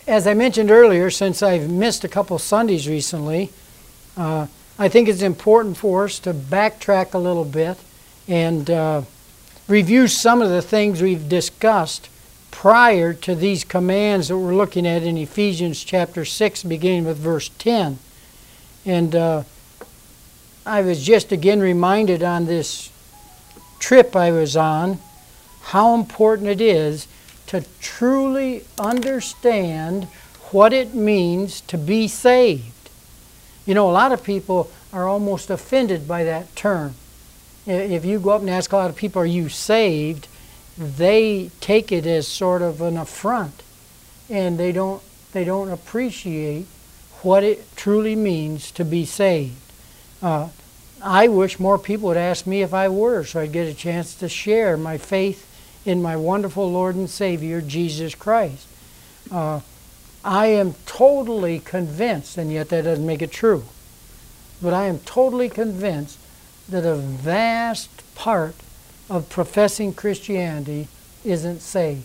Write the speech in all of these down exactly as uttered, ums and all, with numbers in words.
as I mentioned earlier, since I've missed a couple Sundays recently, uh, I think it's important for us to backtrack a little bit and uh, review some of the things we've discussed prior to these commands that we're looking at in Ephesians chapter six, beginning with verse ten. And uh, I was just again reminded on this trip I was on how important it is to truly understand what it means to be saved. You know, a lot of people are almost offended by that term. If you go up and ask a lot of people, are you saved? They take it as sort of an affront, and they don't they don't appreciate what it truly means to be saved. Uh, I wish more people would ask me if I were, so I'd get a chance to share my faith in my wonderful Lord and Savior, Jesus Christ. Uh, I am totally convinced, and yet that doesn't make it true, but I am totally convinced that a vast part of professing Christianity isn't saved.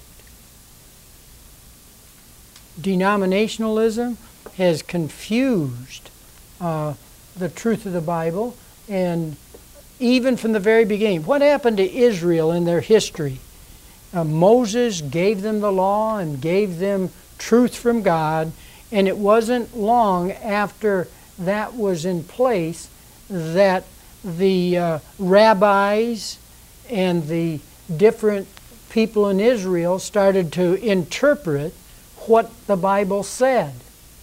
Denominationalism has confused uh, the truth of the Bible, and even from the very beginning. What happened to Israel in their history? Uh, Moses gave them the law and gave them truth from God, and it wasn't long after that was in place that the uh, rabbis and the different people in Israel started to interpret what the Bible said.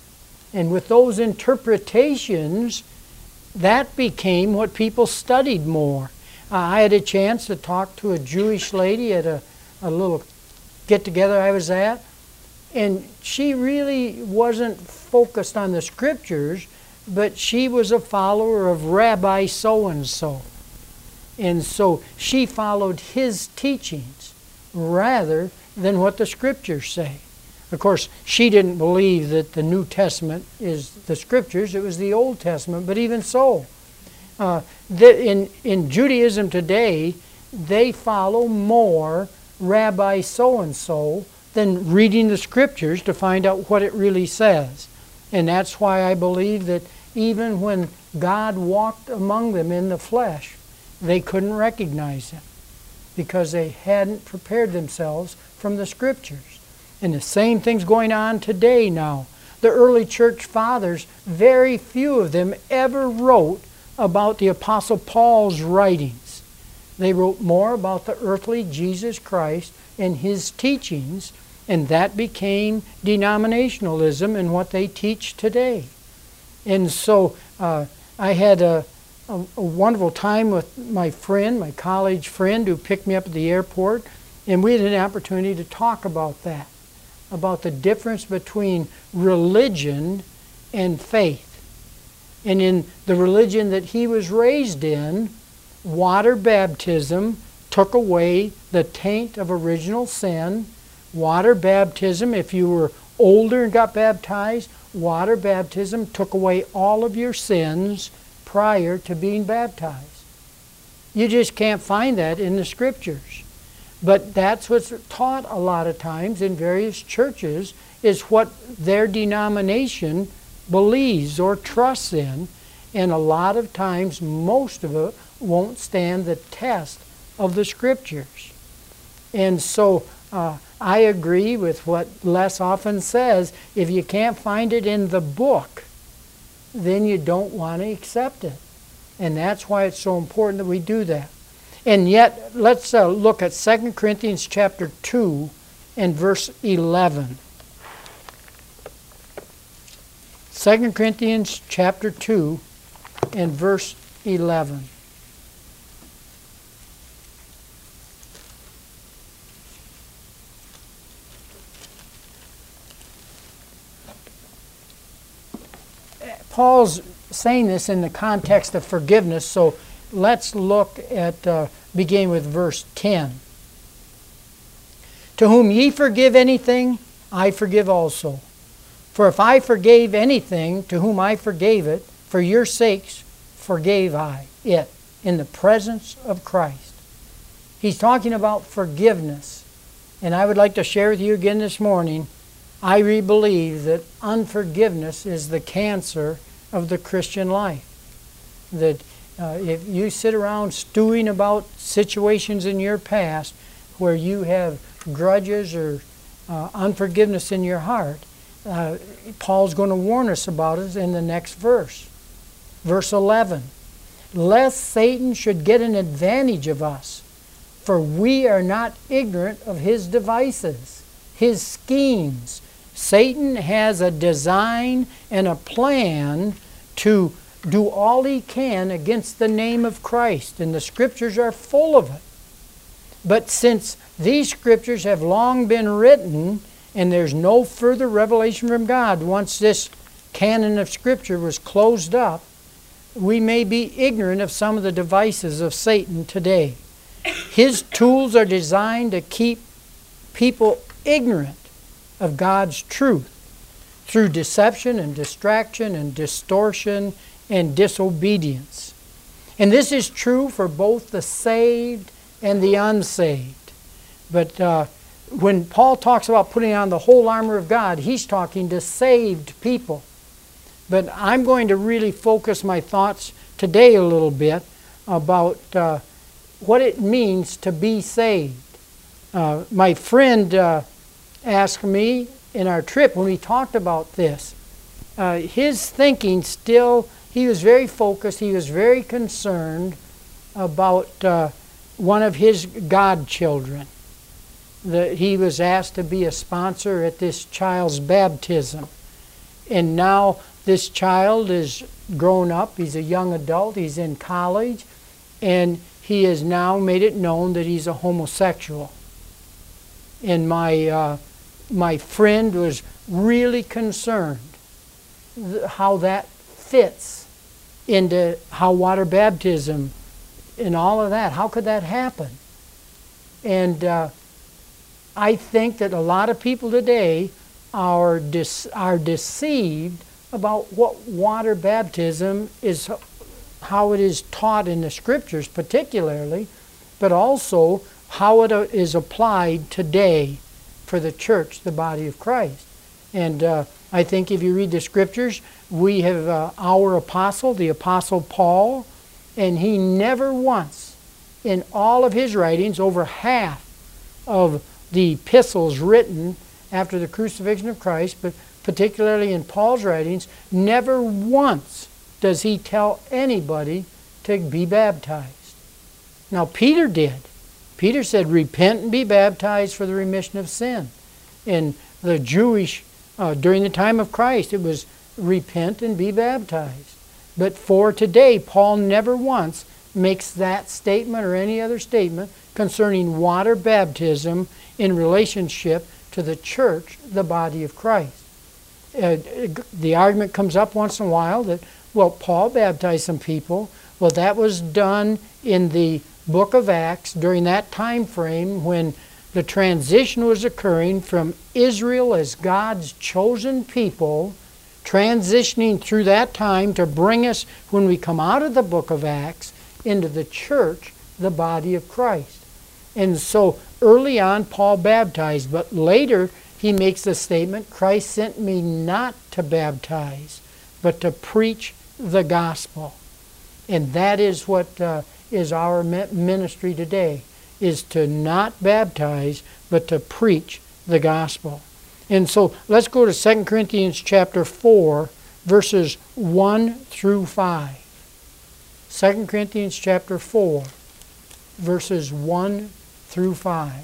And with those interpretations, that became what people studied more. Uh, I had a chance to talk to a Jewish lady at a, a little get-together I was at, and she really wasn't focused on the Scriptures, but she was a follower of Rabbi so-and-so. And so she followed his teachings rather than what the Scriptures say. Of course, she didn't believe that the New Testament is the Scriptures, it was the Old Testament, but even so. Uh, the, in, in Judaism today, they follow more Rabbi so-and-so than reading the Scriptures to find out what it really says. And that's why I believe that even when God walked among them in the flesh, they couldn't recognize Him because they hadn't prepared themselves from the Scriptures. And the same thing's going on today now. The early church fathers, very few of them ever wrote about the Apostle Paul's writings. They wrote more about the earthly Jesus Christ and His teachings, and that became denominationalism and what they teach today. And so uh, I had a, a, a wonderful time with my friend, my college friend, who picked me up at the airport, and we had an opportunity to talk about that, about the difference between religion and faith. And in the religion that he was raised in, water baptism took away the taint of original sin. Water baptism, if you were older and got baptized, water baptism took away all of your sins prior to being baptized. You just can't find that in the Scriptures. But that's what's taught a lot of times in various churches, is what their denomination believes or trusts in. And a lot of times, most of it won't stand the test of the Scriptures. And so uh, I agree with what Les often says, if you can't find it in the book, then you don't want to accept it. And that's why it's so important that we do that. And yet, let's uh, look at Second Corinthians chapter two and verse eleven. Second Corinthians chapter two and verse eleven. Paul's saying this in the context of forgiveness, so let's look at, uh, beginning with verse ten. To whom ye forgive anything, I forgive also. For if I forgave anything to whom I forgave it, for your sakes forgave I it in the presence of Christ. He's talking about forgiveness. And I would like to share with you again this morning I really believe that unforgiveness is the cancer of the Christian life. That uh, if you sit around stewing about situations in your past where you have grudges or uh, unforgiveness in your heart, uh, Paul's going to warn us about it in the next verse. Verse eleven. Lest Satan should get an advantage of us, for we are not ignorant of his devices, his schemes. Satan has a design and a plan to do all he can against the name of Christ, and the Scriptures are full of it. But since these Scriptures have long been written, and there's no further revelation from God once this canon of Scripture was closed up, we may be ignorant of some of the devices of Satan today. His tools are designed to keep people ignorant of God's truth through deception and distraction and distortion and disobedience. And this is true for both the saved and the unsaved. But uh, when Paul talks about putting on the whole armor of God, he's talking to saved people. But I'm going to really focus my thoughts today a little bit about uh, what it means to be saved. Uh, my friend uh, asked me in our trip when we talked about this, uh, his thinking still, he was very focused, he was very concerned about uh, one of his godchildren. The, he was asked to be a sponsor at this child's baptism. And now this child is grown up, he's a young adult, he's in college, and he has now made it known that he's a homosexual. And my, uh, my friend was really concerned th- how that fits into how water baptism and all of that. How could that happen? And uh, I think that a lot of people today are dis- are deceived about what water baptism is, how it is taught in the Scriptures particularly, but also how it is applied today for the church, the body of Christ. And uh, I think if you read the Scriptures, we have uh, our apostle, the Apostle Paul, and he never once in all of his writings, over half of the epistles written after the crucifixion of Christ, but particularly in Paul's writings, never once does he tell anybody to be baptized. Now Peter did. Peter said, repent and be baptized for the remission of sin. In the Jewish, uh, during the time of Christ, it was repent and be baptized. But for today, Paul never once makes that statement or any other statement concerning water baptism in relationship to the church, the body of Christ. Uh, the argument comes up once in a while that, well, Paul baptized some people. Well, that was done in the book of Acts during that time frame when the transition was occurring from Israel as God's chosen people, transitioning through that time to bring us, when we come out of the book of Acts, into the church, the body of Christ. And so early on, Paul baptized, but later he makes the statement, Christ sent me not to baptize, but to preach the gospel. And that is what uh, is our ministry today, is to not baptize, but to preach the gospel. And so let's go to Second Corinthians chapter four, verses one through five. Second Corinthians chapter four, verses one through five.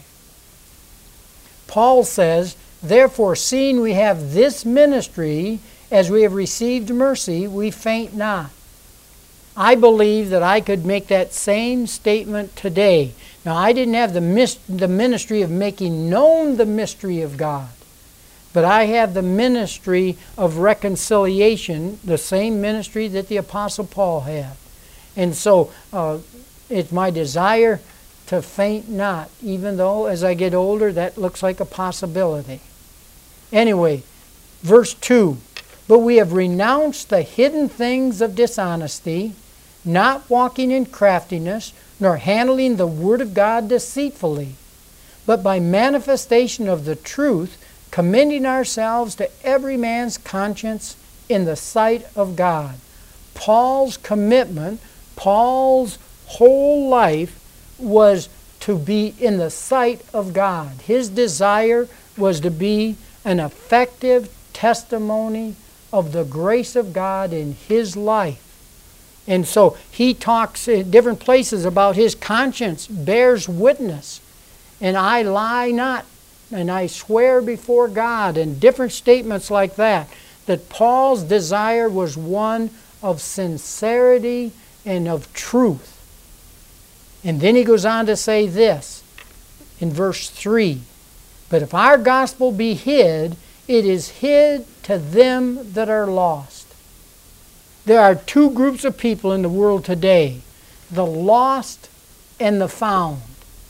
Paul says, therefore, seeing we have this ministry, as we have received mercy, we faint not. I believe that I could make that same statement today. Now, I didn't have the, mis- the ministry of making known the mystery of God, but I have the ministry of reconciliation, the same ministry that the Apostle Paul had. And so, uh, it's my desire to faint not, even though as I get older, that looks like a possibility. Anyway, verse two, but we have renounced the hidden things of dishonesty, not walking in craftiness, nor handling the word of God deceitfully, but by manifestation of the truth, commending ourselves to every man's conscience in the sight of God. Paul's commitment, Paul's whole life was to be in the sight of God. His desire was to be an effective testimony of the grace of God in his life. And so he talks in different places about his conscience bears witness. And I lie not, and I swear before God, and different statements like that, that Paul's desire was one of sincerity and of truth. And then he goes on to say this in verse three, but if our gospel be hid, it is hid to them that are lost. There are two groups of people in the world today, the lost and the found.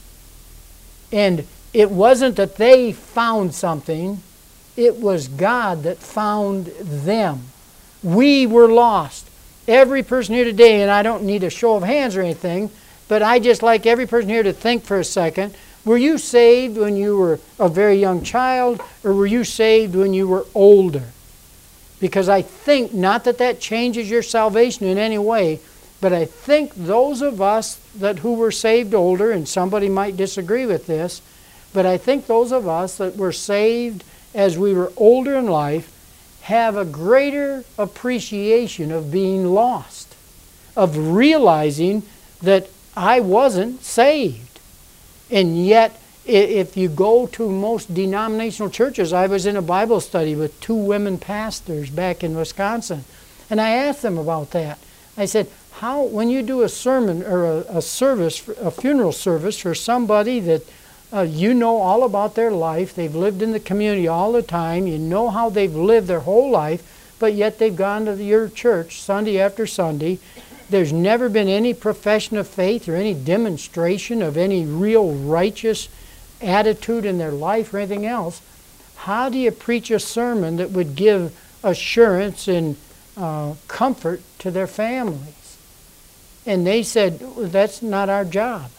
And it wasn't that they found something, it was God that found them. We were lost. Every person here today, and I don't need a show of hands or anything, but I just like every person here to think for a second, were you saved when you were a very young child, or were you saved when you were older? Because I think, not that that changes your salvation in any way, but I think those of us that who were saved older, and somebody might disagree with this, but I think those of us that were saved as we were older in life have a greater appreciation of being lost, of realizing that I wasn't saved. And yet, if you go to most denominational churches, I was in a Bible study with two women pastors back in Wisconsin, and I asked them about that. I said, how, when you do a sermon or a, a service, a funeral service for somebody that uh, you know all about their life, they've lived in the community all the time, you know how they've lived their whole life, but yet they've gone to your church Sunday after Sunday, there's never been any profession of faith or any demonstration of any real righteous attitude in their life or anything else. How do you preach a sermon that would give assurance and uh, comfort to their families? And they said, well, that's not our job.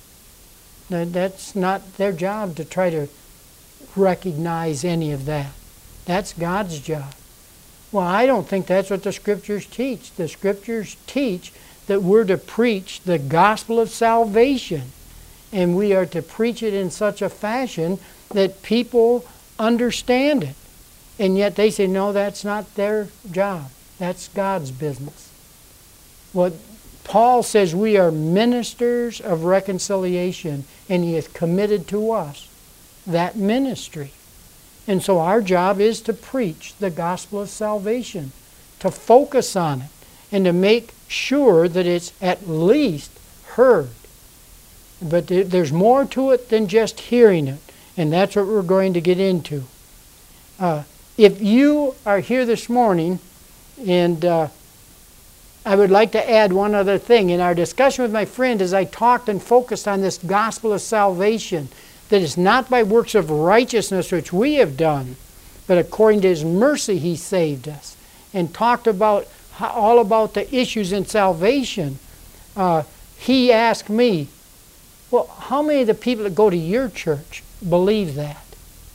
That's not their job to try to recognize any of that. That's God's job. Well, I don't think that's what the Scriptures teach. The Scriptures teach that we're to preach the gospel of salvation. And we are to preach it in such a fashion that people understand it. And yet they say, no, that's not their job. That's God's business. What Paul says, we are ministers of reconciliation, and he has committed to us that ministry. And so our job is to preach the gospel of salvation, to focus on it, and to make sure that it's at least heard. But there's more to it than just hearing it, and that's what we're going to get into. Uh, if you are here this morning, and uh, I would like to add one other thing. In our discussion with my friend, as I talked and focused on this gospel of salvation, that is not by works of righteousness which we have done, but according to His mercy He saved us, and talked about how, all about the issues in salvation, uh, he asked me, well, how many of the people that go to your church believe that?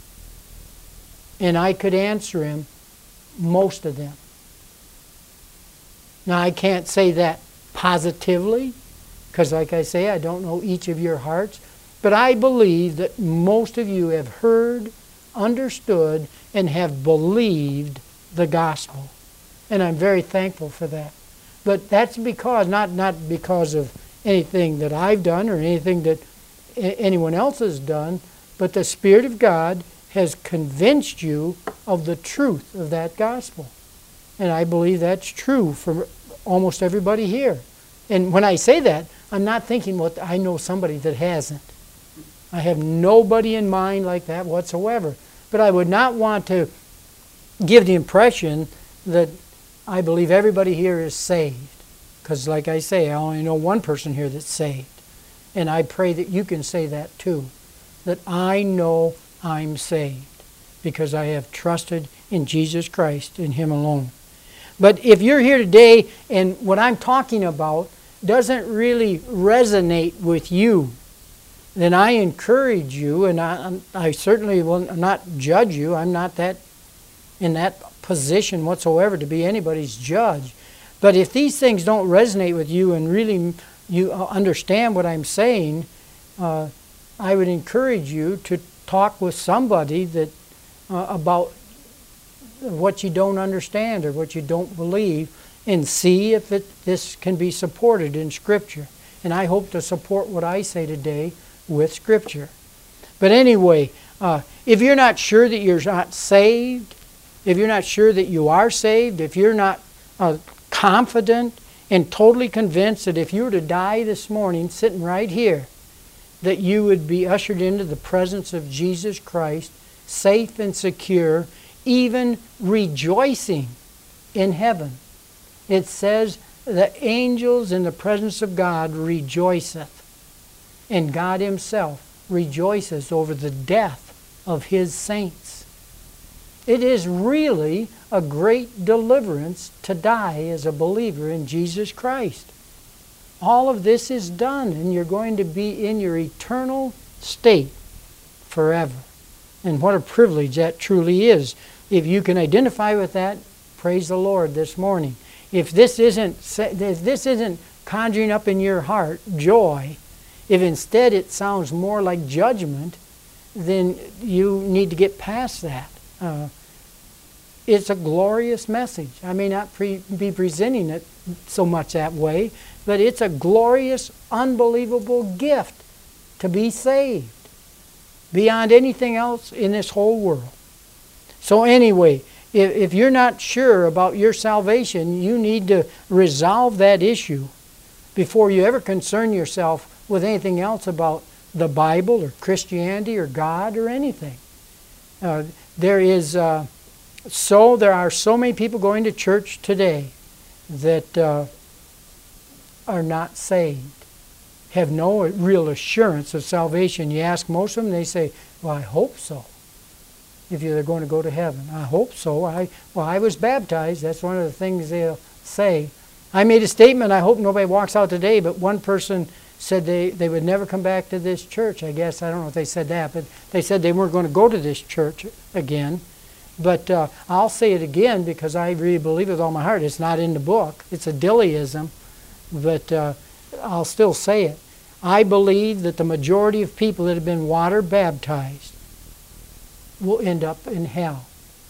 And I could answer him, most of them. Now, I can't say that positively, because like I say, I don't know each of your hearts, but I believe that most of you have heard, understood, and have believed the gospel. And I'm very thankful for that. But that's because, not, not because of anything that I've done or anything that anyone else has done, but the Spirit of God has convinced you of the truth of that gospel. And I believe that's true for almost everybody here. And when I say that, I'm not thinking, well, I know somebody that hasn't. I have nobody in mind like that whatsoever. But I would not want to give the impression that I believe everybody here is saved. Because like I say, I only know one person here that's saved. And I pray that you can say that too. That I know I'm saved because I have trusted in Jesus Christ, in Him alone. But if you're here today and what I'm talking about doesn't really resonate with you, then I encourage you, and I, I certainly will not judge you. I'm not that in that position whatsoever to be anybody's judge. But if these things don't resonate with you and really you understand what I'm saying, uh, I would encourage you to talk with somebody that uh, about what you don't understand or what you don't believe, and see if it, this can be supported in Scripture. And I hope to support what I say today with Scripture. But anyway, uh, if you're not sure that you're not saved, if you're not sure that you are saved, if you're not uh, confident and totally convinced that if you were to die this morning, sitting right here, that you would be ushered into the presence of Jesus Christ, safe and secure, even rejoicing in heaven. It says, the angels in the presence of God rejoiceth, and God Himself rejoices over the death of His saints. It is really a great deliverance to die as a believer in Jesus Christ. All of this is done, and you're going to be in your eternal state forever. And what a privilege that truly is. If you can identify with that, praise the Lord this morning. If this isn't, if this isn't conjuring up in your heart joy, if instead it sounds more like judgment, then you need to get past that. Uh, it's a glorious message. I may not pre- be presenting it so much that way, but it's a glorious, unbelievable gift to be saved beyond anything else in this whole world. So anyway, if, if you're not sure about your salvation, you need to resolve that issue before you ever concern yourself with anything else about the Bible or Christianity or God or anything. Uh, there is uh, so there are so many people going to church today that uh, are not saved, have no real assurance of salvation. You ask most of them, they say, "Well, I hope so. If they're going to go to heaven, I hope so. I well, I was baptized." That's one of the things they'll say. I made a statement. I hope nobody walks out today, but one person said they, they would never come back to this church. I guess, I don't know if they said that, but they said they weren't going to go to this church again. But uh, I'll say it again because I really believe it with all my heart. It's not in the book. It's a Dillyism, but uh, I'll still say it. I believe that the majority of people that have been water baptized will end up in hell.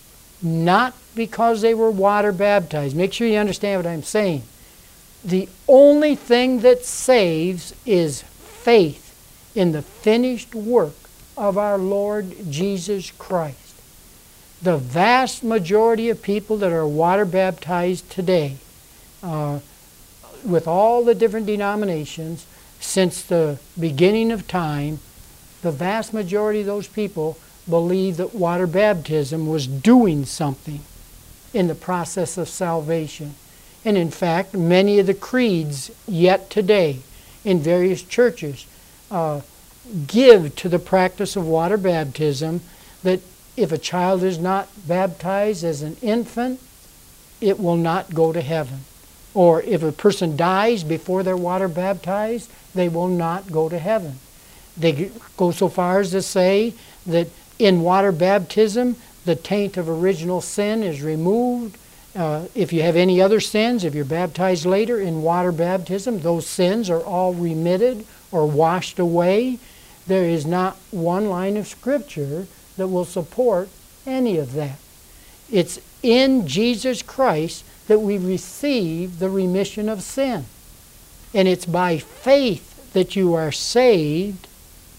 Not because they were water baptized. Make sure you understand what I'm saying. The only thing that saves is faith in the finished work of our Lord Jesus Christ. The vast majority of people that are water baptized today, uh, with all the different denominations, since the beginning of time, the vast majority of those people believe that water baptism was doing something in the process of salvation. And in fact, many of the creeds yet today in various churches uh, give to the practice of water baptism that if a child is not baptized as an infant, it will not go to heaven. Or if a person dies before they're water baptized, they will not go to heaven. They go so far as to say that in water baptism, the taint of original sin is removed. Uh, if you have any other sins, if you're baptized later in water baptism, those sins are all remitted or washed away. There is not one line of Scripture that will support any of that. It's in Jesus Christ that we receive the remission of sin. And it's by faith that you are saved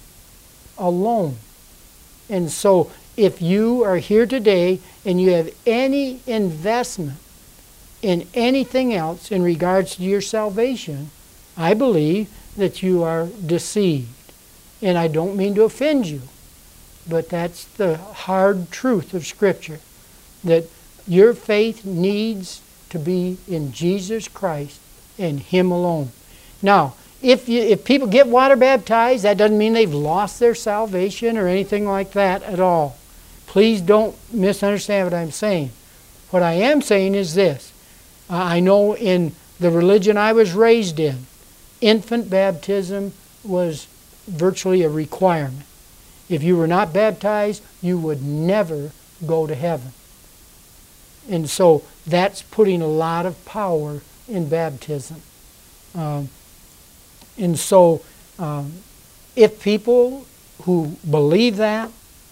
alone. And so if you are here today and you have any investment in anything else in regards to your salvation, I believe that you are deceived. And I don't mean to offend you, but that's the hard truth of Scripture, that your faith needs to be in Jesus Christ and Him alone. Now, if you, if people get water baptized, that doesn't mean they've lost their salvation or anything like that at all. Please don't misunderstand what I'm saying. What I am saying is this. Uh, I know in the religion I was raised in, infant baptism was virtually a requirement. If you were not baptized, you would never go to heaven. And so that's putting a lot of power in baptism. Um, and so um, if people who believe that,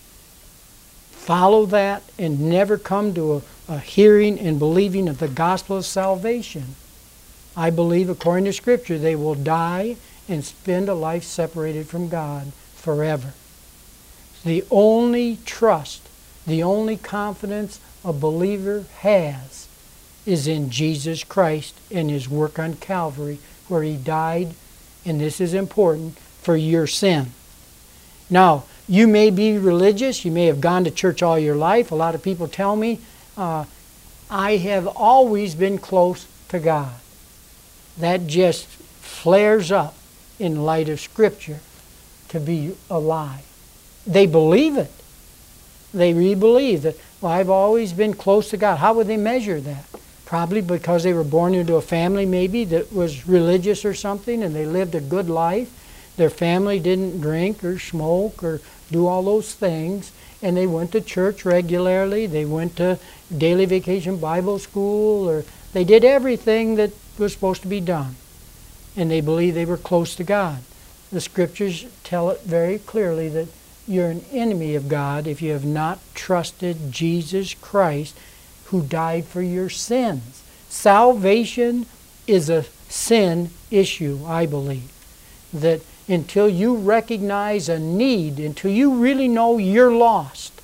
follow that, and never come to a, a hearing and believing of the gospel of salvation, I believe, according to Scripture, they will die and spend a life separated from God forever. The only trust, the only confidence a believer has is in Jesus Christ and His work on Calvary, where He died, and this is important, for your sin. Now, you may be religious, you may have gone to church all your life. A lot of people tell me, uh, I have always been close to God. That just flares up in light of Scripture to be a lie. They believe it. They really believe that, well, I've always been close to God. How would they measure that? Probably because they were born into a family maybe that was religious or something, and they lived a good life. Their family didn't drink or smoke or do all those things, and they went to church regularly. They went to daily vacation Bible school, or they did everything that was supposed to be done. And they believed they were close to God. The Scriptures tell it very clearly that you're an enemy of God if you have not trusted Jesus Christ, who died for your sins. Salvation is a sin issue, I believe. That until you recognize a need, until you really know you're lost,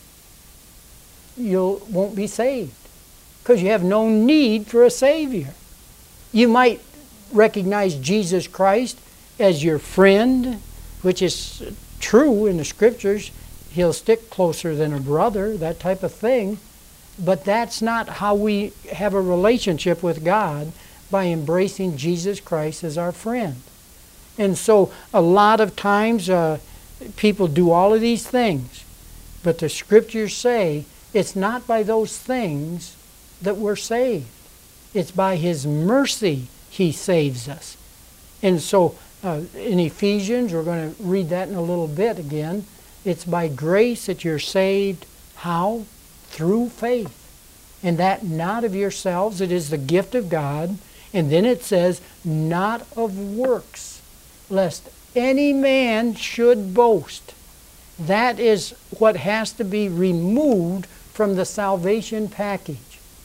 you won't be saved. Because you have no need for a Savior. You might recognize Jesus Christ as your friend, which is true in the Scriptures. He'll stick closer than a brother, that type of thing. But that's not how we have a relationship with God, by embracing Jesus Christ as our friend. And so a lot of times uh, people do all of these things, but the Scriptures say it's not by those things that we're saved. It's by His mercy He saves us. And so uh, in Ephesians, we're going to read that in a little bit again, it's by grace that you're saved. How? Through faith. And that not of yourselves, it is the gift of God. And then it says, not of works, lest any man should boast. That is what has to be removed from the salvation package.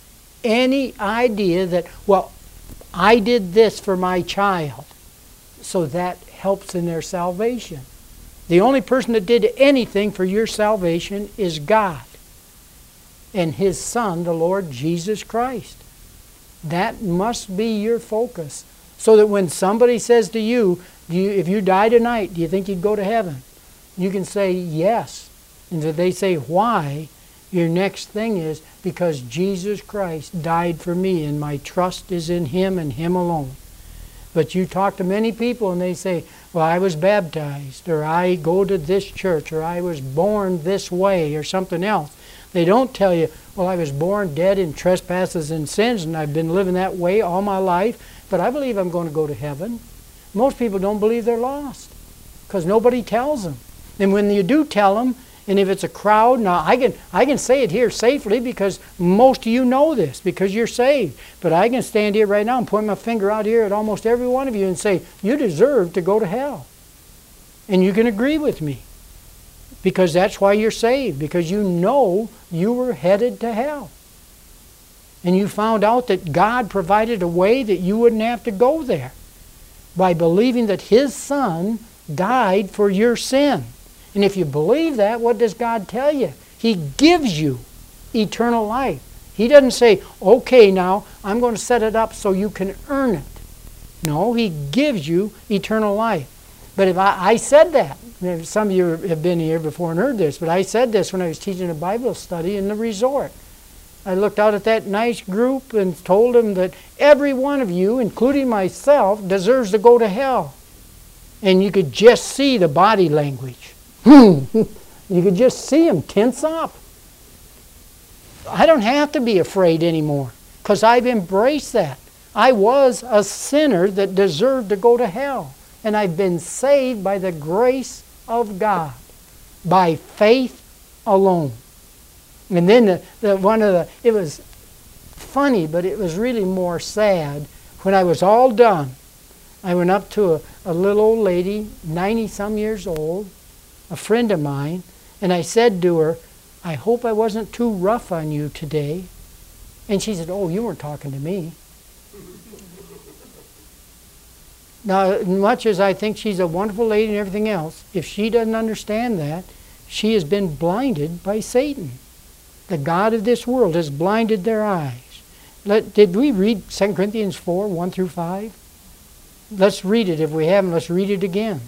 Any idea that, well, I did this for my child, so that helps in their salvation. The only person that did anything for your salvation is God and His Son, the Lord Jesus Christ. That must be your focus. So that when somebody says to you, do you, if you die tonight, do you think you'd go to heaven? You can say yes. And if they say why, your next thing is, because Jesus Christ died for me and my trust is in Him and Him alone. But you talk to many people and they say, well, I was baptized, or I go to this church, or I was born this way, or something else. They don't tell you, well, I was born dead in trespasses and sins, and I've been living that way all my life, but I believe I'm going to go to heaven. Most people don't believe they're lost because nobody tells them. And when you do tell them, and if it's a crowd, now I can, I can say it here safely because most of you know this because you're saved. But I can stand here right now and point my finger out here at almost every one of you and say, you deserve to go to hell. And you can agree with me because that's why you're saved, because you know you were headed to hell. And you found out that God provided a way that you wouldn't have to go there by believing that His Son died for your sin. And if you believe that, what does God tell you? He gives you eternal life. He doesn't say, okay, now I'm going to set it up so you can earn it. No, He gives you eternal life. But if I, I said that, some of you have been here before and heard this, but I said this when I was teaching a Bible study in the resort. I looked out at that nice group and told them that every one of you, including myself, deserves to go to hell. And you could just see the body language. You could just see them tense up. I don't have to be afraid anymore because I've embraced that. I was a sinner that deserved to go to hell. and I've been saved by the grace of God, by faith alone. And then the, the one of the, it was funny, but it was really more sad. When I was all done, I went up to a, a little old lady, ninety-some years old, a friend of mine, and I said to her, I hope I wasn't too rough on you today. And she said, oh, you weren't talking to me. Now, much as I think she's a wonderful lady and everything else, if she doesn't understand that, she has been blinded by Satan. The God of this world has blinded their eyes. Let, did we read Second Corinthians four, one through five? Let's read it. If we haven't, let's read it again.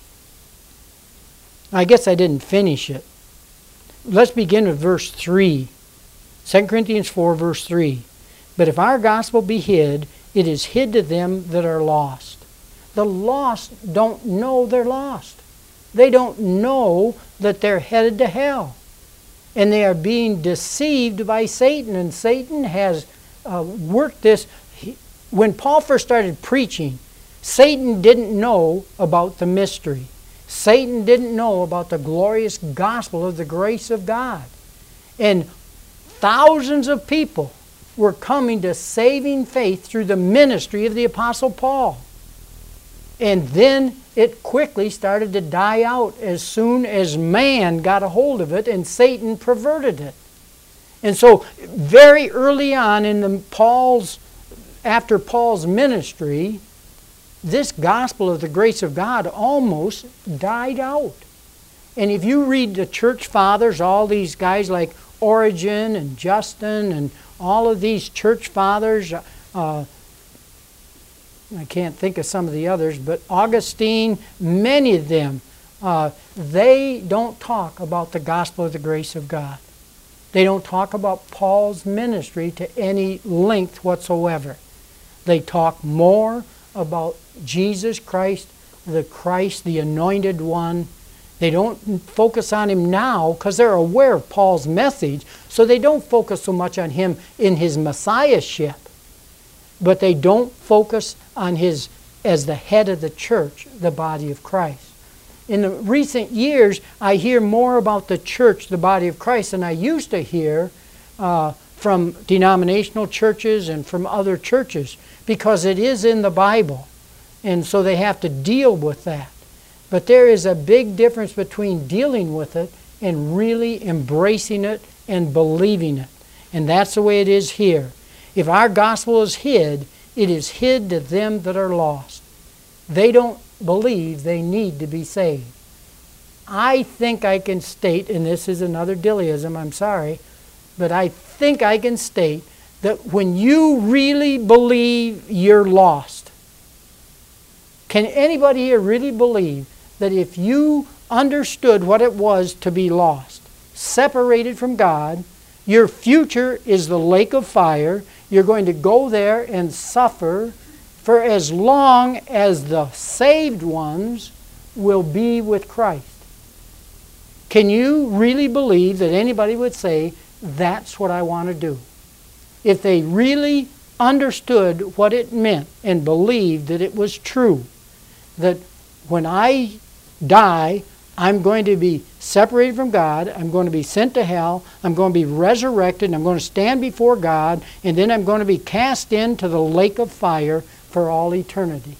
I guess I didn't finish it. Let's begin with verse three. Second Corinthians four, verse three. But if our gospel be hid, it is hid to them that are lost. The lost don't know they're lost. They don't know that they're headed to hell. And they are being deceived by Satan. And Satan has uh, worked this. He, when Paul first started preaching, Satan didn't know about the mystery. Satan didn't know about the glorious gospel of the grace of God. And thousands of people were coming to saving faith through the ministry of the Apostle Paul. And then it quickly started to die out as soon as man got a hold of it and Satan perverted it. And so very early on in the Paul's, after Paul's ministry, this gospel of the grace of God almost died out. And if you read the church fathers, all these guys like Origen and Justin and all of these church fathers, uh, I can't think of some of the others, but Augustine, many of them, uh, they don't talk about the gospel of the grace of God. They don't talk about Paul's ministry to any length whatsoever. They talk more about Jesus Christ, the Christ, the anointed one. They don't focus on him now because they're aware of Paul's message, so they don't focus so much on him in his messiahship. But they don't focus on his as the head of the church, the body of Christ. In the recent years, I hear more about the church, the body of Christ, than I used to hear uh, from denominational churches and from other churches, because it is in the Bible. And so they have to deal with that. But there is a big difference between dealing with it and really embracing it and believing it. And that's the way it is here. If our gospel is hid, it is hid to them that are lost. They don't believe they need to be saved. I think I can state, and this is another Dillyism, I'm sorry, but I think I can state that when you really believe you're lost, can anybody here really believe that if you understood what it was to be lost, separated from God, your future is the lake of fire, you're going to go there and suffer for as long as the saved ones will be with Christ? Can you really believe that anybody would say, that's what I want to do? If they really understood what it meant and believed that it was true, that when I die, I'm going to be separated from God, I'm going to be sent to hell, I'm going to be resurrected, and I'm going to stand before God, and then I'm going to be cast into the lake of fire for all eternity.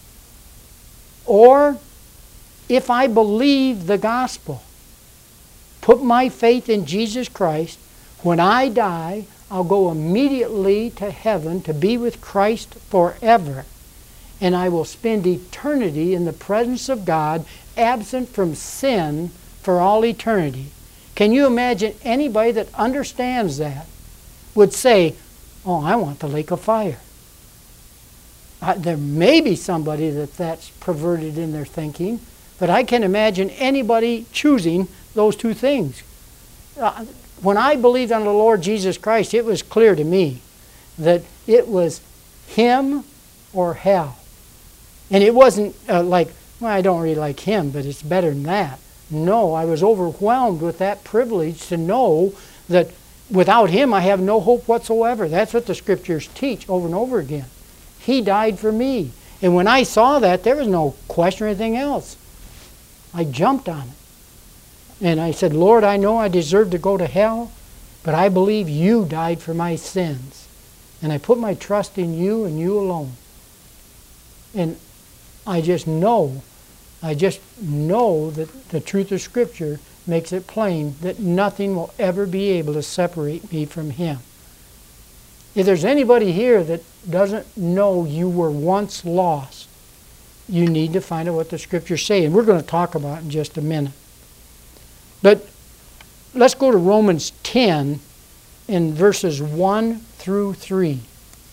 Or, if I believe the gospel, put my faith in Jesus Christ, when I die, I'll go immediately to heaven to be with Christ forever. And I will spend eternity in the presence of God, absent from sin for all eternity. Can you imagine anybody that understands that would say, oh, I want the lake of fire? Uh, there may be somebody that that's perverted in their thinking, but I can imagine anybody choosing those two things. Uh, when I believed on the Lord Jesus Christ, it was clear to me that it was Him or hell. And it wasn't uh, like, well, I don't really like Him, but it's better than that. No, I was overwhelmed with that privilege to know that without Him I have no hope whatsoever. That's what the Scriptures teach over and over again. He died for me. And when I saw that, there was no question or anything else. I jumped on it. And I said, Lord, I know I deserve to go to hell, but I believe you died for my sins. And I put my trust in you and you alone. And I just know, I just know that the truth of Scripture makes it plain that nothing will ever be able to separate me from Him. If there's anybody here that doesn't know you were once lost, you need to find out what the Scriptures say. And we're going to talk about it in just a minute. But let's go to Romans ten in verses one through three.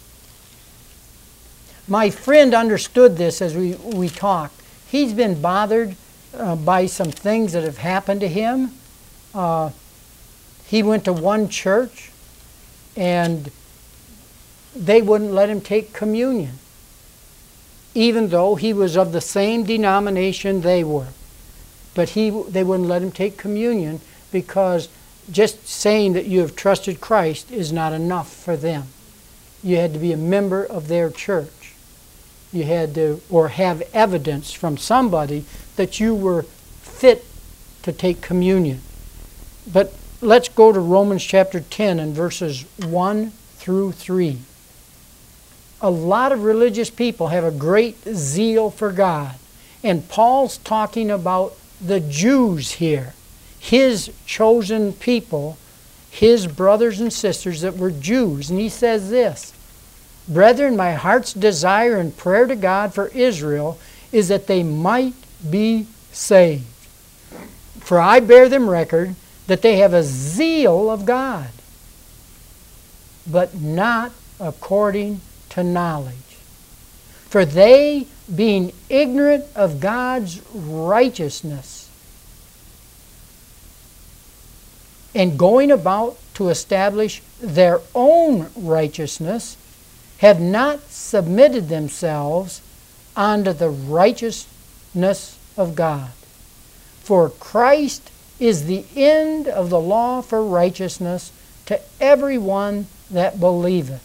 My friend understood this as we, we talked. He's been bothered uh, by some things that have happened to him. Uh, he went to one church and they wouldn't let him take communion, even though he was of the same denomination they were. But he, they wouldn't let him take communion because just saying that you have trusted Christ is not enough for them. You had to be a member of their church. You had to, or have evidence from somebody that you were fit to take communion. But let's go to Romans chapter ten and verses one through three. A lot of religious people have a great zeal for God. And Paul's talking about the Jews here, his chosen people, his brothers and sisters that were Jews. And he says this, Brethren, my heart's desire and prayer to God for Israel is that they might be saved. For I bear them record that they have a zeal of God, but not according to knowledge. For they, being ignorant of God's righteousness, and going about to establish their own righteousness, have not submitted themselves unto the righteousness of God. For Christ is the end of the law for righteousness to everyone that believeth.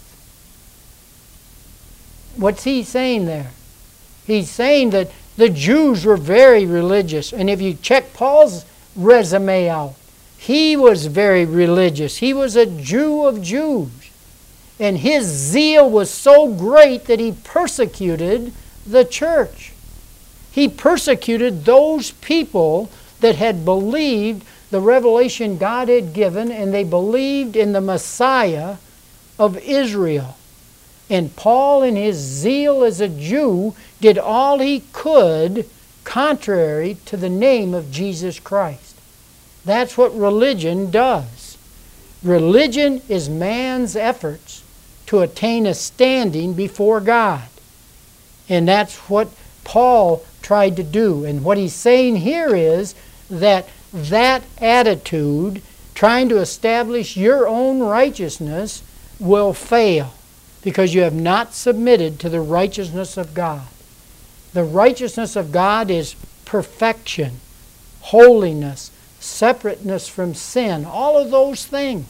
What's he saying there? He's saying that the Jews were very religious. And if you check Paul's resume out, he was very religious. He was a Jew of Jews. And his zeal was so great that he persecuted the church. He persecuted those people that had believed the revelation God had given, and they believed in the Messiah of Israel. And Paul, in his zeal as a Jew, did all he could contrary to the name of Jesus Christ. That's what religion does. Religion is man's efforts to attain a standing before God. And that's what Paul tried to do. And what he's saying here is that that attitude, trying to establish your own righteousness, will fail because you have not submitted to the righteousness of God. The righteousness of God is perfection, holiness, separateness from sin, all of those things.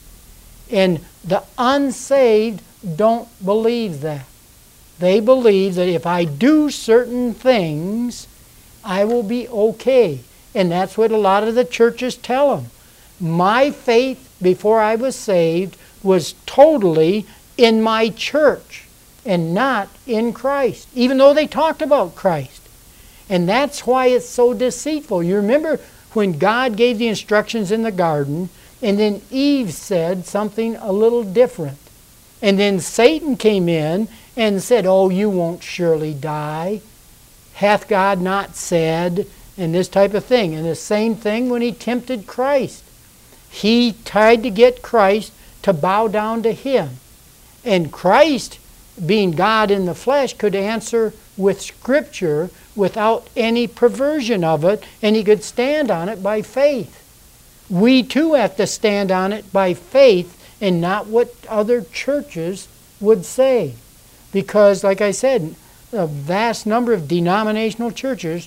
And the unsaved don't believe that. They believe that if I do certain things, I will be okay. And that's what a lot of the churches tell them. My faith before I was saved was totally in my church and not in Christ, even though they talked about Christ. And that's why it's so deceitful. You remember when God gave the instructions in the garden, and then Eve said something a little different. And then Satan came in and said, oh, you won't surely die. Hath God not said? And this type of thing. And the same thing when he tempted Christ. He tried to get Christ to bow down to him. And Christ, being God in the flesh, could answer with Scripture without any perversion of it, and he could stand on it by faith. We too have to stand on it by faith and not what other churches would say. Because, like I said, a vast number of denominational churches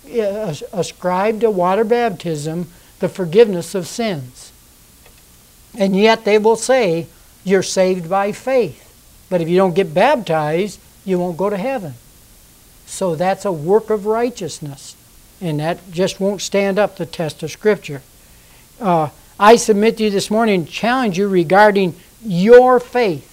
ascribe to water baptism the forgiveness of sins. And yet they will say, you're saved by faith. But if you don't get baptized, you won't go to heaven. So that's a work of righteousness. And that just won't stand up the test of Scripture. Uh, I submit to you this morning, challenge you regarding your faith.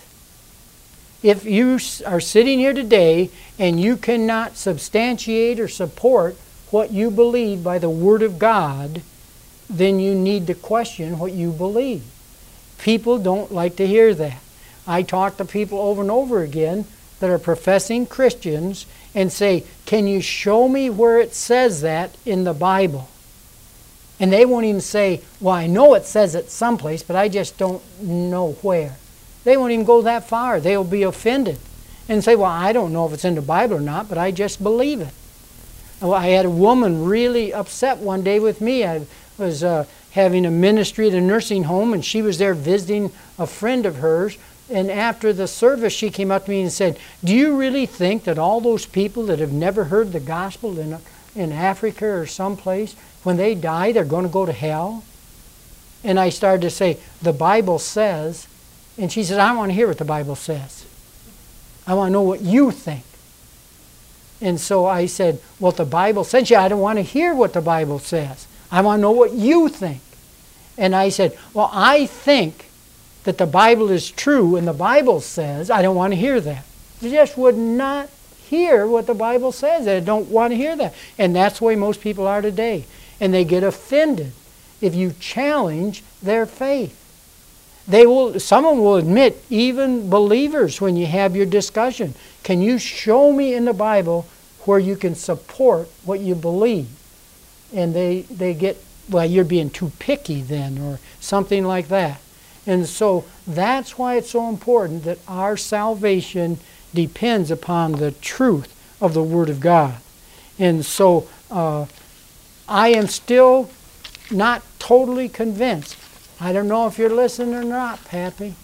If you are sitting here today and you cannot substantiate or support what you believe by the Word of God, then you need to question what you believe. People don't like to hear that. I talk to people over and over again that are professing Christians and say, can you show me where it says that in the Bible? And they won't even say, well, I know it says it someplace, but I just don't know where. They won't even go that far. They'll be offended and say, well, I don't know if it's in the Bible or not, but I just believe it. Well, I had a woman really upset one day with me. I was uh, having a ministry at a nursing home, and she was there visiting a friend of hers. And after the service, she came up to me and said, do you really think that all those people that have never heard the gospel in, in Africa or someplace, when they die, they're going to go to hell? And I started to say, the Bible says, and she said, I want to hear what the Bible says. I want to know what you think. And so I said, well, if the Bible says, yeah, I don't want to hear what the Bible says. I want to know what you think. And I said, well, I think that the Bible is true, and the Bible says, I don't want to hear that. They just would not hear what the Bible says. They don't want to hear that. And that's the way most people are today. And they get offended if you challenge their faith. They will. Someone will admit, even believers, when you have your discussion, can you show me in the Bible where you can support what you believe? And they, they get, well, you're being too picky then, or something like that. And so that's why it's so important that our salvation depends upon the truth of the Word of God. And so uh, I am still not totally convinced. I don't know if you're listening or not, Pappy,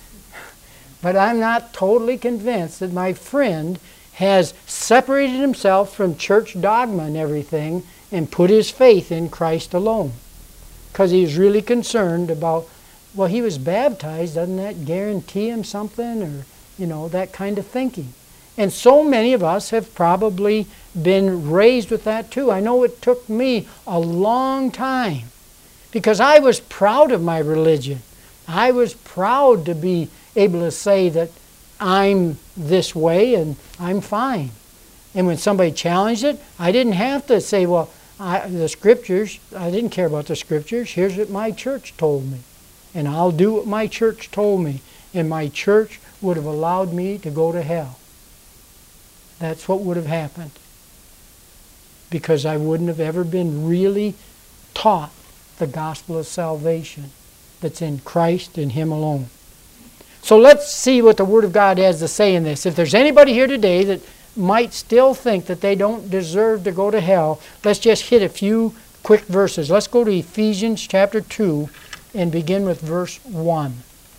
but I'm not totally convinced that my friend has separated himself from church dogma and everything and put his faith in Christ alone. Because he's really concerned about, well, he was baptized, doesn't that guarantee him something? Or, you know, that kind of thinking. And so many of us have probably been raised with that too. I know it took me a long time because I was proud of my religion. I was proud to be able to say that I'm this way and I'm fine. And when somebody challenged it, I didn't have to say, well, I, the Scriptures, I didn't care about the Scriptures. Here's what my church told me. And I'll do what my church told me. And my church would have allowed me to go to hell. That's what would have happened. Because I wouldn't have ever been really taught the gospel of salvation that's in Christ and Him alone. So let's see what the Word of God has to say in this. If there's anybody here today that might still think that they don't deserve to go to hell, let's just hit a few quick verses. Let's go to Ephesians chapter two and begin with verse one.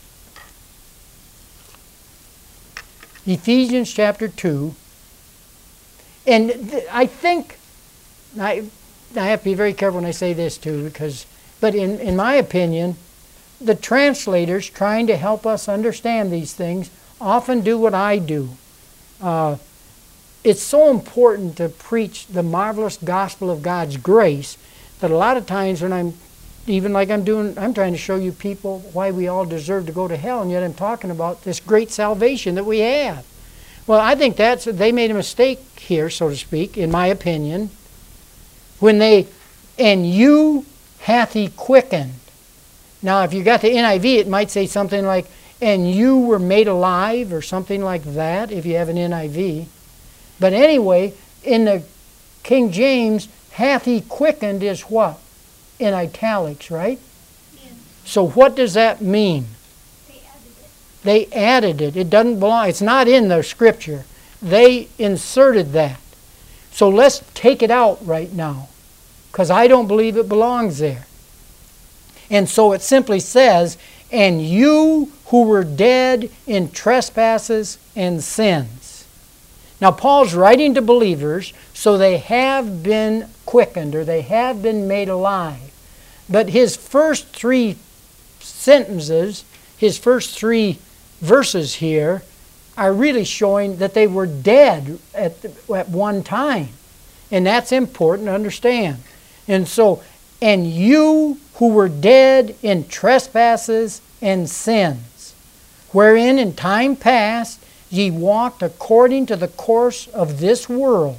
Ephesians chapter two. And th- I think, I, I have to be very careful when I say this too, because, but in, in my opinion, the translators trying to help us understand these things often do what I do. Uh, it's so important to preach the marvelous gospel of God's grace that a lot of times when I'm, even like I'm doing, I'm trying to show you people why we all deserve to go to hell, and yet I'm talking about this great salvation that we have. Well, I think that's, they made a mistake here, so to speak, in my opinion, when they, and you hath He quickened. Now, if you got the N I V, it might say something like, and you were made alive, or something like that, if you have an N I V. But anyway, in the King James, hath He quickened is what? In italics, right? Yeah. So what does that mean? They added it. They added it. It doesn't belong. It's not in the Scripture. They inserted that. So let's take it out right now, because I don't believe it belongs there. And so it simply says, and you who were dead in trespasses and sins. Now Paul's writing to believers, so they have been quickened, or they have been made alive. But his first three sentences, his first three verses here, are really showing that they were dead at, the, at one time. And that's important to understand. And so, and you who were dead in trespasses and sins, wherein in time past ye walked according to the course of this world,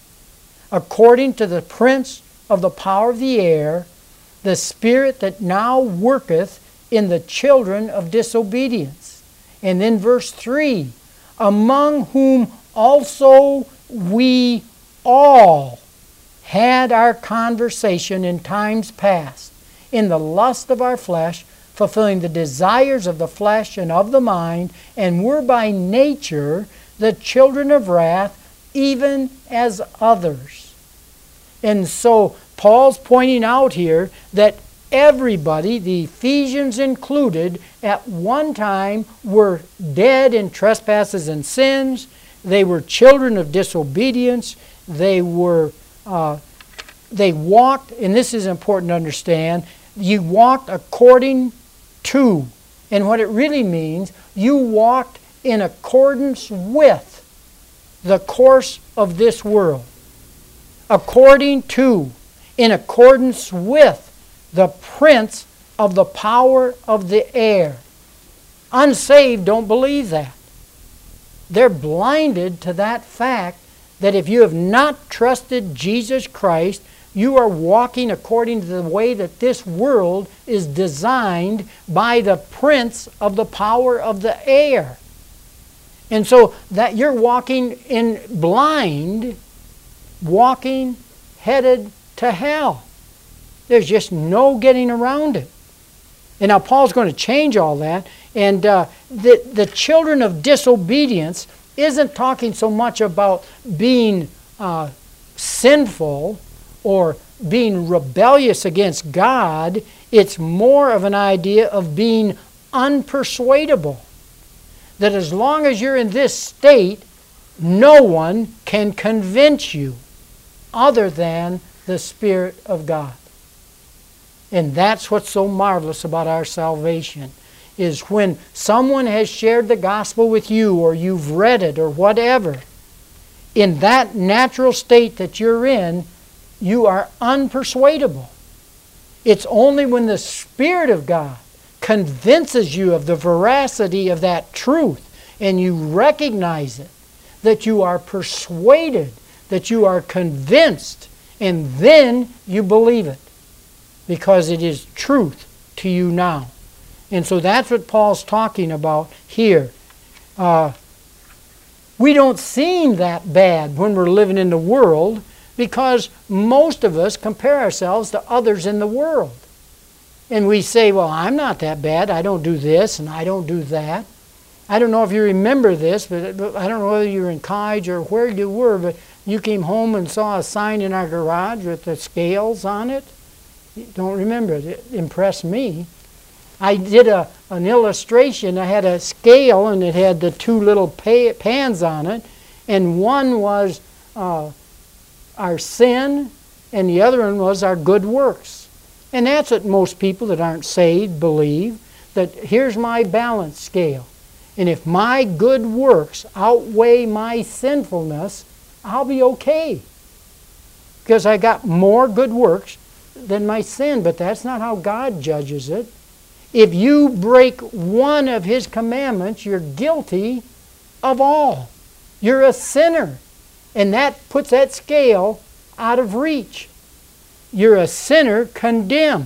according to the prince of the power of the air, the spirit that now worketh in the children of disobedience. And then verse three, among whom also we all had our conversation in times past, in the lust of our flesh, fulfilling the desires of the flesh and of the mind, and were by nature the children of wrath, even as others. And so Paul's pointing out here that everybody, the Ephesians included, at one time were dead in trespasses and sins. They were children of disobedience. They were, uh, they walked, and this is important to understand, you walked according to, and what it really means, you walked in accordance with the course of this world. According to, in accordance with the prince of the power of the air. Unsaved don't believe that. They're blinded to that fact that if you have not trusted Jesus Christ, you are walking according to the way that this world is designed by the prince of the power of the air. And so that you're walking in blind, walking headed to hell. There's just no getting around it. And now Paul's going to change all that. And uh, the, the children of disobedience isn't talking so much about being uh, sinful or being rebellious against God. It's more of an idea of being unpersuadable. That as long as you're in this state, no one can convince you other than the Spirit of God. And that's what's so marvelous about our salvation, is when someone has shared the gospel with you, or you've read it, or whatever, in that natural state that you're in, you are unpersuadable. It's only when the Spirit of God convinces you of the veracity of that truth, and you recognize it, that you are persuaded, that you are convinced, and then you believe it, because it is truth to you now. And so that's what Paul's talking about here. Uh, we don't seem that bad when we're living in the world, because most of us compare ourselves to others in the world. And we say, well, I'm not that bad. I don't do this and I don't do that. I don't know if you remember this, but, but I don't know whether you were in college or where you were, but you came home and saw a sign in our garage with the scales on it. You don't remember it. It impressed me. I did a, an illustration. I had a scale, and it had the two little pa pans on it. And one was uh, our sin, and the other one was our good works. And that's what most people that aren't saved believe, that here's my balance scale. And if my good works outweigh my sinfulness, I'll be okay. Because I got more good works than my sin. But that's not how God judges it. If you break one of His commandments, you're guilty of all. You're a sinner. And that puts that scale out of reach. You're a sinner condemned.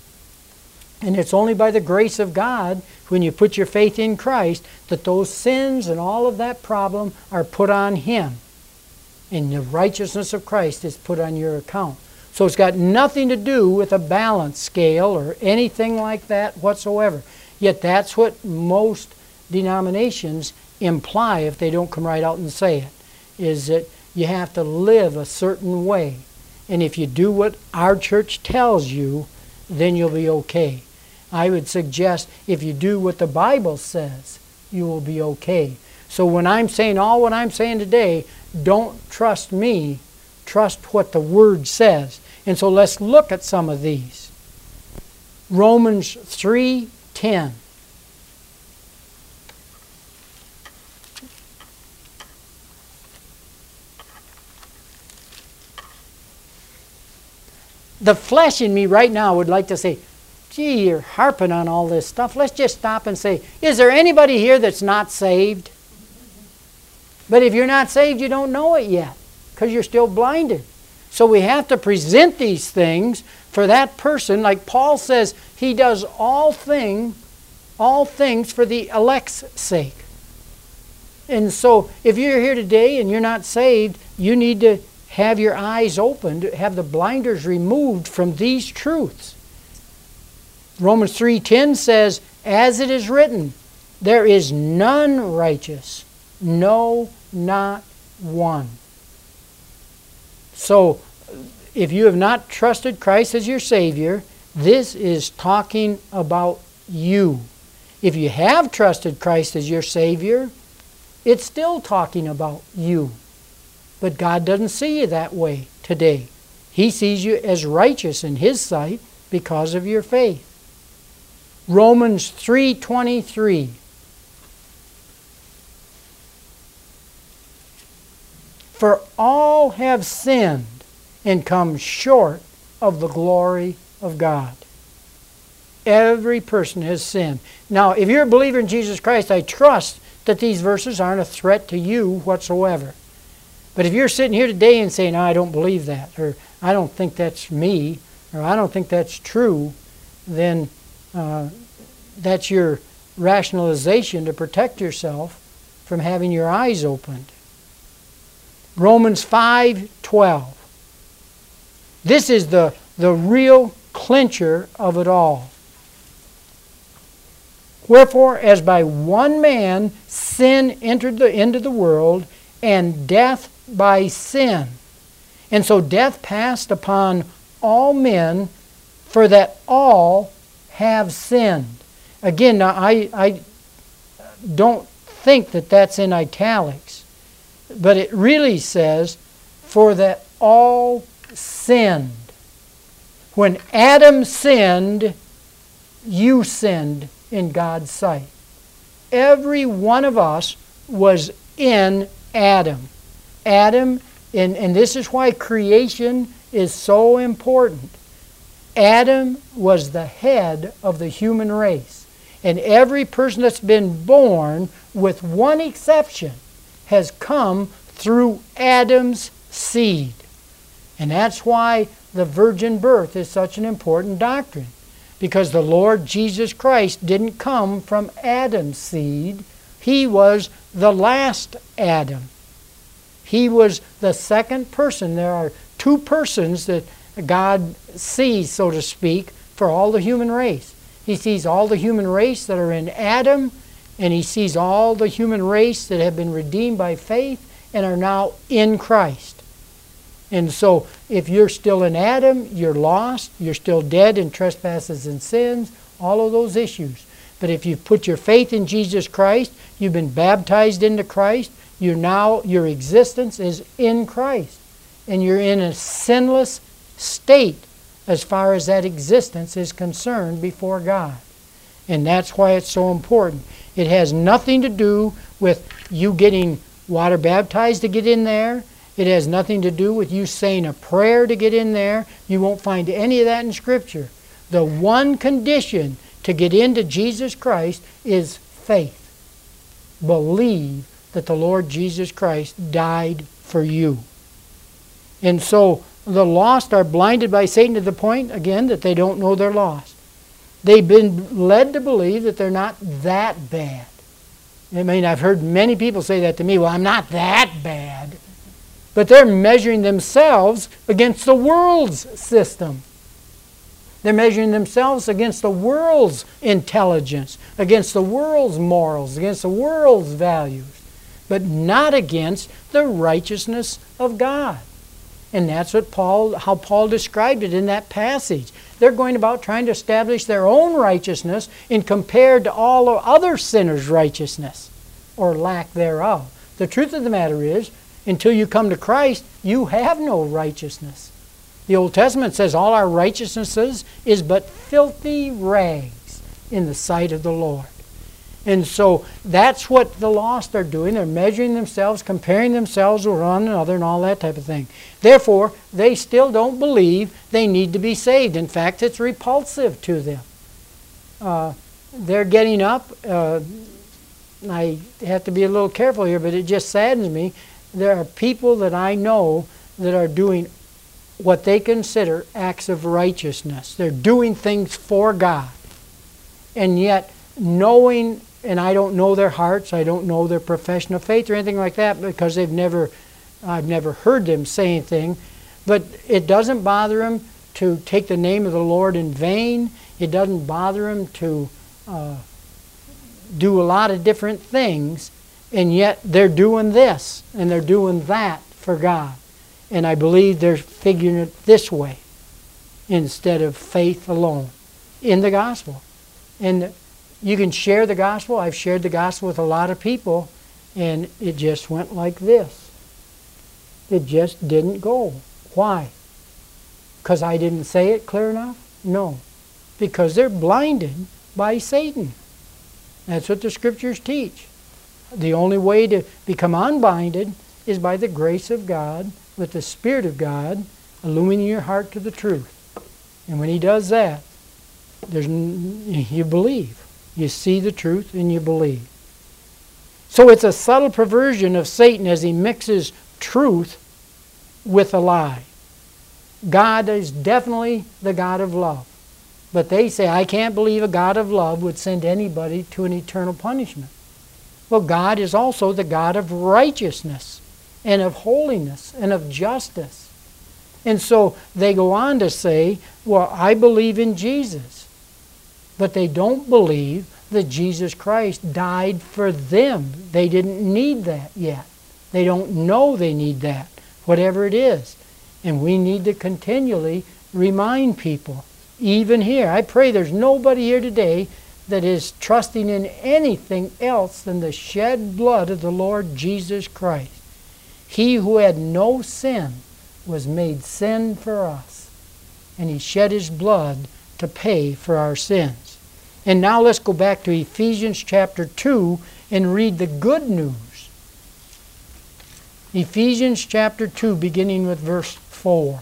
And it's only by the grace of God, when you put your faith in Christ, that those sins and all of that problem are put on Him. And the righteousness of Christ is put on your account. So it's got nothing to do with a balance scale or anything like that whatsoever. Yet that's what most denominations imply, if they don't come right out and say it, is that you have to live a certain way. And if you do what our church tells you, then you'll be okay. I would suggest if you do what the Bible says, you will be okay. So when I'm saying all what I'm saying today, don't trust me, trust what the Word says. And so let's look at some of these. Romans three ten. the flesh in me right now would like to say, gee, you're harping on all this stuff. Let's just stop and say, is there anybody here that's not saved? But if you're not saved, you don't know it yet because you're still blinded. So we have to present these things for that person. Like Paul says, he does all thing, all things for the elect's sake. And so if you're here today and you're not saved, you need to have your eyes opened, have the blinders removed from these truths. Romans three ten says, as it is written, there is none righteous, no, not one. So, if you have not trusted Christ as your Savior, this is talking about you. If you have trusted Christ as your Savior, it's still talking about you. But God doesn't see you that way today. He sees you as righteous in His sight because of your faith. Romans three twenty-three. For all have sinned and come short of the glory of God. Every person has sinned. Now, if you're a believer in Jesus Christ, I trust that these verses aren't a threat to you whatsoever. But if you're sitting here today and saying, no, I don't believe that, or I don't think that's me, or I don't think that's true, then uh, that's your rationalization to protect yourself from having your eyes opened. Romans five twelve. This is the, the real clincher of it all. Wherefore, as by one man sin entered the, into the world, and death by sin. And so death passed upon all men, for that all have sinned. Again, now I, I don't think that that's in italics, but it really says, for that all sinned. When Adam sinned, you sinned in God's sight. Every one of us was in Adam. Adam, and, and this is why creation is so important. Adam was the head of the human race. And every person that's been born, with one exception, has come through Adam's seed. And that's why the virgin birth is such an important doctrine. Because the Lord Jesus Christ didn't come from Adam's seed. He was the last Adam. He was the second person. There are two persons that God sees, so to speak, for all the human race. He sees all the human race that are in Adam, and He sees all the human race that have been redeemed by faith and are now in Christ. And so, if you're still in Adam, you're lost, you're still dead in trespasses and sins, all of those issues. But if you've put your faith in Jesus Christ, you've been baptized into Christ, you're now, your existence is in Christ. And you're in a sinless state as far as that existence is concerned before God. And that's why it's so important. It has nothing to do with you getting water baptized to get in there. It has nothing to do with you saying a prayer to get in there. You won't find any of that in Scripture. The one condition to get into Jesus Christ is faith. Believe that the Lord Jesus Christ died for you. And so the lost are blinded by Satan to the point, again, that they don't know they're lost. They've been led to believe that they're not that bad. I mean, I've heard many people say that to me, well, I'm not that bad. But they're measuring themselves against the world's system. They're measuring themselves against the world's intelligence, against the world's morals, against the world's values, but not against the righteousness of God. And that's what Paul, how Paul described it in that passage. They're going about trying to establish their own righteousness in compared to all other sinners' righteousness, or lack thereof. The truth of the matter is, until you come to Christ, you have no righteousness. The Old Testament says all our righteousnesses is but filthy rags in the sight of the Lord. And so that's what the lost are doing. They're measuring themselves, comparing themselves with one another and all that type of thing. Therefore, they still don't believe they need to be saved. In fact, it's repulsive to them. Uh, they're getting up. Uh, I have to be a little careful here, but it just saddens me. There are people that I know that are doing what they consider acts of righteousness. They're doing things for God. And yet, knowing, and I don't know their hearts, I don't know their profession of faith or anything like that, because they've never, I've never heard them say anything, but it doesn't bother them to take the name of the Lord in vain. It doesn't bother them to uh, do a lot of different things, and yet they're doing this and they're doing that for God. And I believe they're figuring it this way instead of faith alone in the gospel. And you can share the gospel. I've shared the gospel with a lot of people, and it just went like this. It just didn't go. Why? Because I didn't say it clear enough? No. Because they're blinded by Satan. That's what the Scriptures teach. The only way to become unbinded is by the grace of God, with the Spirit of God illumining your heart to the truth. And when He does that, there's you believe. You see the truth and you believe. So it's a subtle perversion of Satan as he mixes truth with a lie. God is definitely the God of love. But they say, I can't believe a God of love would send anybody to an eternal punishment. Well, God is also the God of righteousness and of holiness and of justice. And so they go on to say, well, I believe in Jesus. But they don't believe that Jesus Christ died for them. They didn't need that yet. They don't know they need that, whatever it is. And we need to continually remind people, even here. I pray there's nobody here today that is trusting in anything else than the shed blood of the Lord Jesus Christ. He who had no sin was made sin for us. And He shed His blood to pay for our sins. And now let's go back to Ephesians chapter two and read the good news. Ephesians chapter two, beginning with verse four.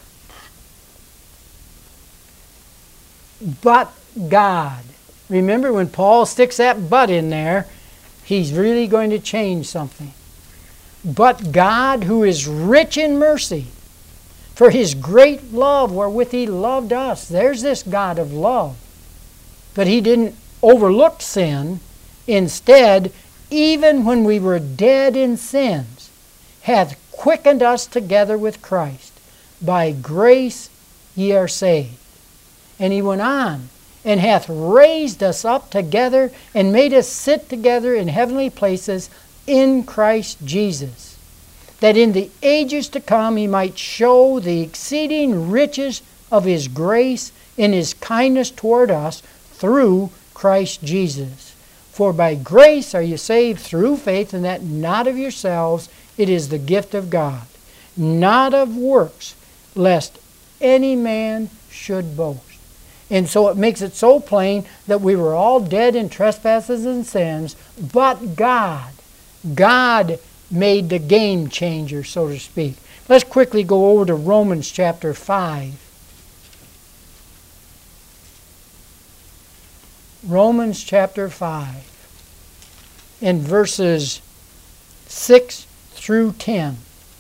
But God. Remember, when Paul sticks that but in there, he's really going to change something. But God, who is rich in mercy, for His great love wherewith He loved us. There's this God of love. But He didn't overlook sin. Instead, even when we were dead in sins, hath quickened us together with Christ. By grace ye are saved. And He went on, and hath raised us up together, and made us sit together in heavenly places in Christ Jesus, that in the ages to come He might show the exceeding riches of His grace in His kindness toward us through Christ Jesus. For by grace are you saved through faith, and that not of yourselves, it is the gift of God, not of works, lest any man should boast. And so it makes it so plain that we were all dead in trespasses and sins, but God, God made the game changer, so to speak. Let's quickly go over to Romans chapter five. Romans chapter five, in verses six through ten.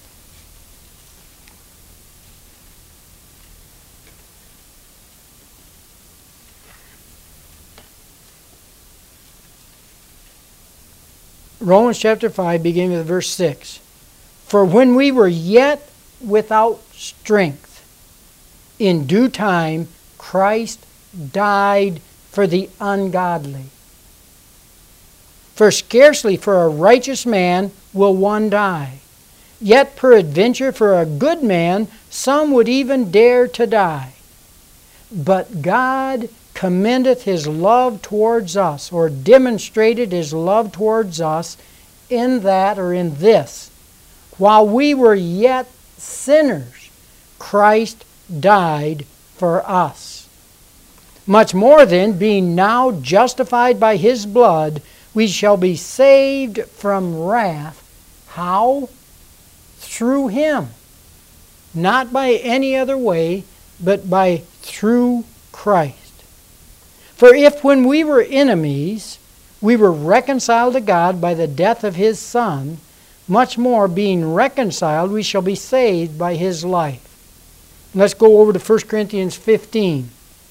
Romans chapter five, beginning with verse six. For when we were yet without strength, in due time Christ died for the ungodly. For scarcely for a righteous man will one die. Yet peradventure for a good man some would even dare to die. But God commendeth His love towards us, or demonstrated His love towards us in that, or in this: while we were yet sinners, Christ died for us. Much more then, being now justified by His blood, we shall be saved from wrath. How? Through Him. Not by any other way, but by through Christ. For if when we were enemies, we were reconciled to God by the death of His Son, much more being reconciled, we shall be saved by His life. Let's go over to First Corinthians fifteen.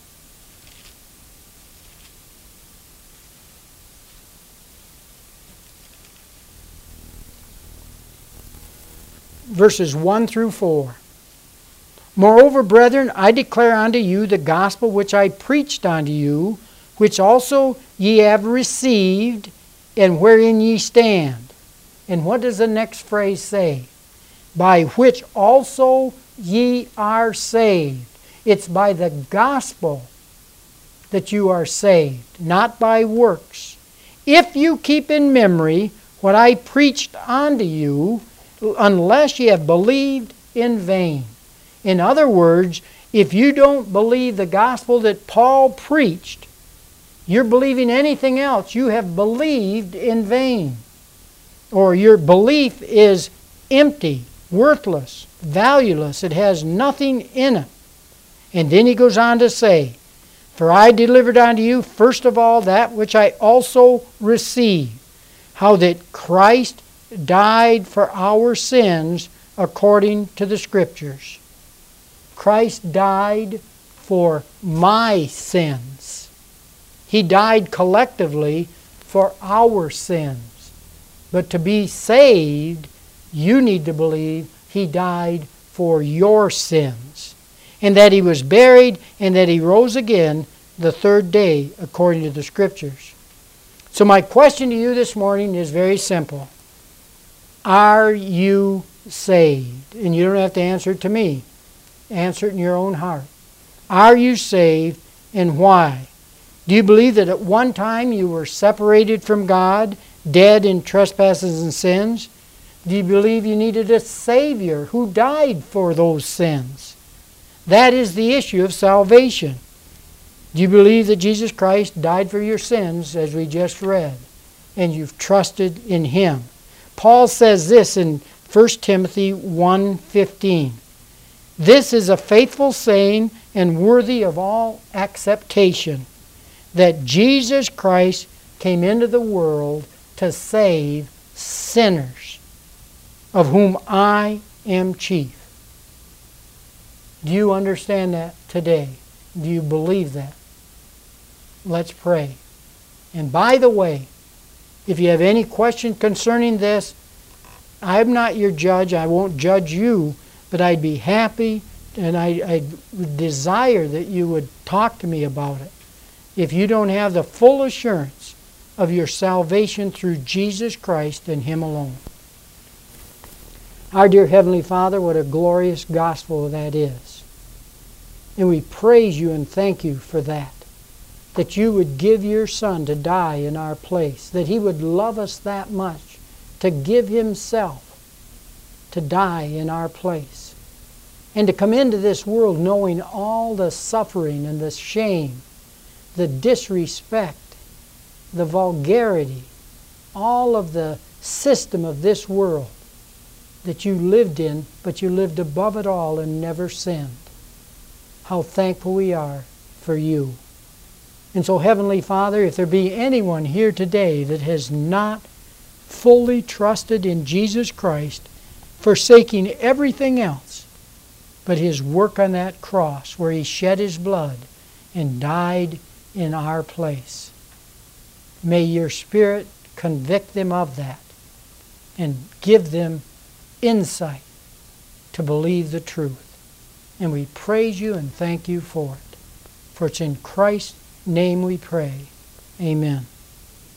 Verses one through four. Moreover, brethren, I declare unto you the gospel which I preached unto you, which also ye have received, and wherein ye stand. And what does the next phrase say? By which also ye are saved. It's by the gospel that you are saved, not by works. If you keep in memory what I preached unto you, unless ye have believed in vain. In other words, if you don't believe the gospel that Paul preached, you're believing anything else, you have believed in vain. Or your belief is empty, worthless, valueless. It has nothing in it. And then he goes on to say, For I delivered unto you first of all that which I also received, how that Christ died for our sins according to the Scriptures. Christ died for my sins. He died collectively for our sins. But to be saved, you need to believe He died for your sins, and that He was buried, and that He rose again the third day according to the Scriptures. So my question to you this morning is very simple. Are you saved? And you don't have to answer it to me. Answer it in your own heart. Are you saved, and why? Do you believe that at one time you were separated from God, dead in trespasses and sins? Do you believe you needed a Savior who died for those sins? That is the issue of salvation. Do you believe that Jesus Christ died for your sins, as we just read, and you've trusted in Him? Paul says this in First Timothy one fifteen. This is a faithful saying and worthy of all acceptation, that Jesus Christ came into the world to save sinners, of whom I am chief. Do you understand that today? Do you believe that? Let's pray. And by the way, if you have any questions concerning this, I'm not your judge. I won't judge you, but I'd be happy and I, I would desire that you would talk to me about it. If you don't have the full assurance of your salvation through Jesus Christ and Him alone. Our dear Heavenly Father, what a glorious gospel that is. And we praise You and thank You for that. That You would give Your Son to die in our place. That He would love us that much to give Himself to die in our place. And to come into this world knowing all the suffering and the shame, the disrespect, the vulgarity, all of the system of this world that You lived in, but You lived above it all and never sinned. How thankful we are for You. And so, Heavenly Father, if there be anyone here today that has not fully trusted in Jesus Christ, forsaking everything else but His work on that cross where He shed His blood and died in our place, may Your Spirit convict them of that and give them insight to believe the truth. And we praise You and thank You for it. For it's in Christ's name we pray. Amen.